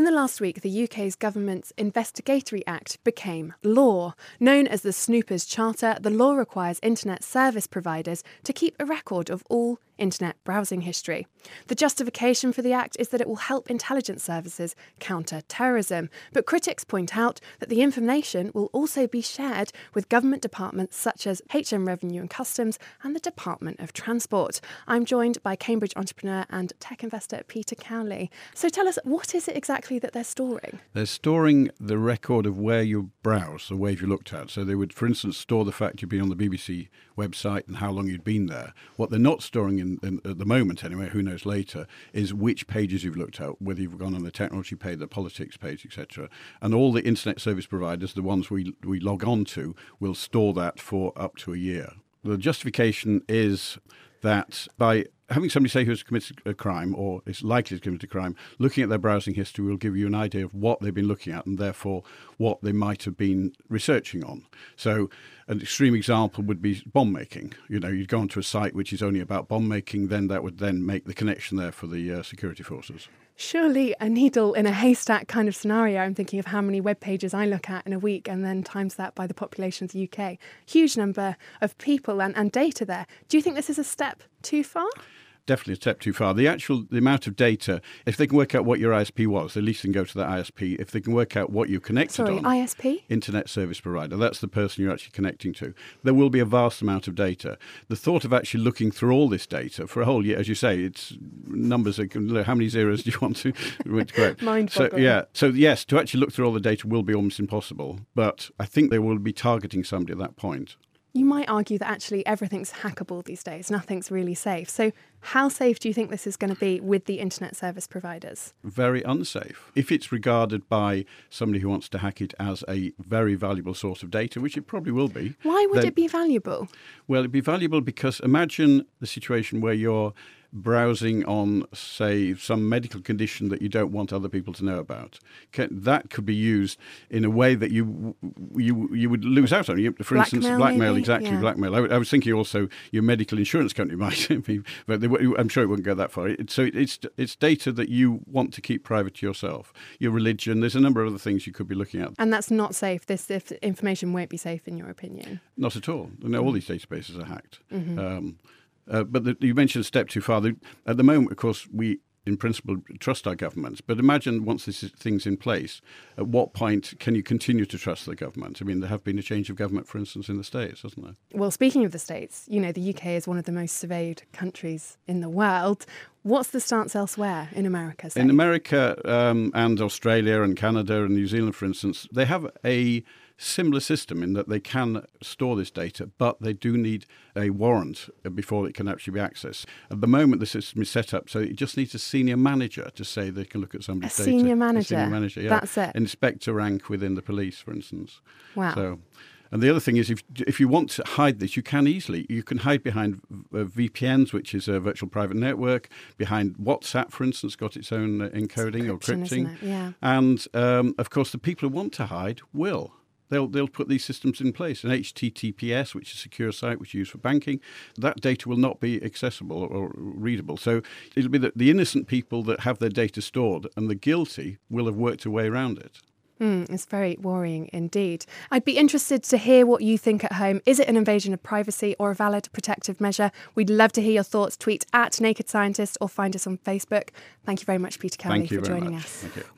the last week, the UK's government's Investigatory Act became law. Known as the Snoopers Charter, the law requires internet service providers to keep a record of all internet browsing history. The justification for the Act is that it will help intelligence services counter terrorism, but critics point out that the information will also be shared with government departments such as HM Revenue and Customs and the Department of Transport. I'm joined by Cambridge entrepreneur and tech investor Peter Cowley. So tell us, what is it exactly that they're storing? They're storing the record of where you browse, the wave you looked at. So they would, for instance, store the fact you'd been on the BBC website and how long you'd been there. What they're not storing at the moment anyway, who knows later, is which pages you've looked at, whether you've gone on the technology page, the politics page, etc. And all the internet service providers, the ones we log on to, will store that for up to a year. The justification is that by having somebody say who's committed a crime or is likely to commit a crime, looking at their browsing history will give you an idea of what they've been looking at and therefore what they might have been researching on. So an extreme example would be bomb making. You know, you'd go onto a site which is only about bomb making, then that would then make the connection there for the security forces. Surely a needle in a haystack kind of scenario. I'm thinking of how many web pages I look at in a week and then times that by the population of the UK. Huge number of people and data there. Do you think this is a step too far? Definitely a step too far. The amount of data, if they can work out what your ISP was, at least they can go to that ISP. If they can work out what you connected on. ISP? Internet service provider. That's the person you're actually connecting to. There will be a vast amount of data. The thought of actually looking through all this data for a whole year, as you say, it's numbers. How many zeros do you want to correct? Mind-boggling. So yes, to actually look through all the data will be almost impossible. But I think they will be targeting somebody at that point. You might argue that actually everything's hackable these days. Nothing's really safe. So how safe do you think this is going to be with the internet service providers? Very unsafe. If it's regarded by somebody who wants to hack it as a very valuable source of data, which it probably will be. Why would it be valuable? Well, it'd be valuable because imagine the situation where you're browsing on, say, some medical condition that you don't want other people to know about. That could be used in a way that you would lose out on. For instance, blackmail, maybe? exactly, Yeah. Blackmail. I was thinking also your medical insurance company might be, but I'm sure it wouldn't go that far. So it's data that you want to keep private to yourself. Your religion, there's a number of other things you could be looking at. And that's not safe. This information won't be safe in your opinion? Not at all. No, all these databases are hacked. Mm-hmm. But you mentioned a step too far. At the moment, of course, we, in principle, trust our governments. But imagine once this thing's in place, at what point can you continue to trust the government? I mean, there have been a change of government, for instance, in the States, hasn't there? Well, speaking of the States, you know, the UK is one of the most surveyed countries in the world. What's the stance elsewhere in America? Say? In America and Australia and Canada and New Zealand, for instance, they have a similar system in that they can store this data, but they do need a warrant before it can actually be accessed. At the moment, the system is set up so it just needs a senior manager to say they can look at somebody's data. Senior manager? A senior manager, yeah. That's it? Inspector rank within the police, for instance. Wow. And the other thing is, if you want to hide this, you can easily. You can hide behind VPNs, which is a virtual private network, behind WhatsApp, for instance, got its own encoding or crypting. Isn't it? Yeah. And, of course, the people who want to hide will. They'll put these systems in place. An HTTPS, which is a secure site which is used for banking, that data will not be accessible or readable. So it'll be the innocent people that have their data stored, and the guilty will have worked a way around it. It's very worrying indeed. I'd be interested to hear what you think at home. Is it an invasion of privacy or a valid protective measure? We'd love to hear your thoughts. Tweet @Naked Scientist or find us on Facebook. Thank you very much, Peter Cowley, for joining us. Thank you.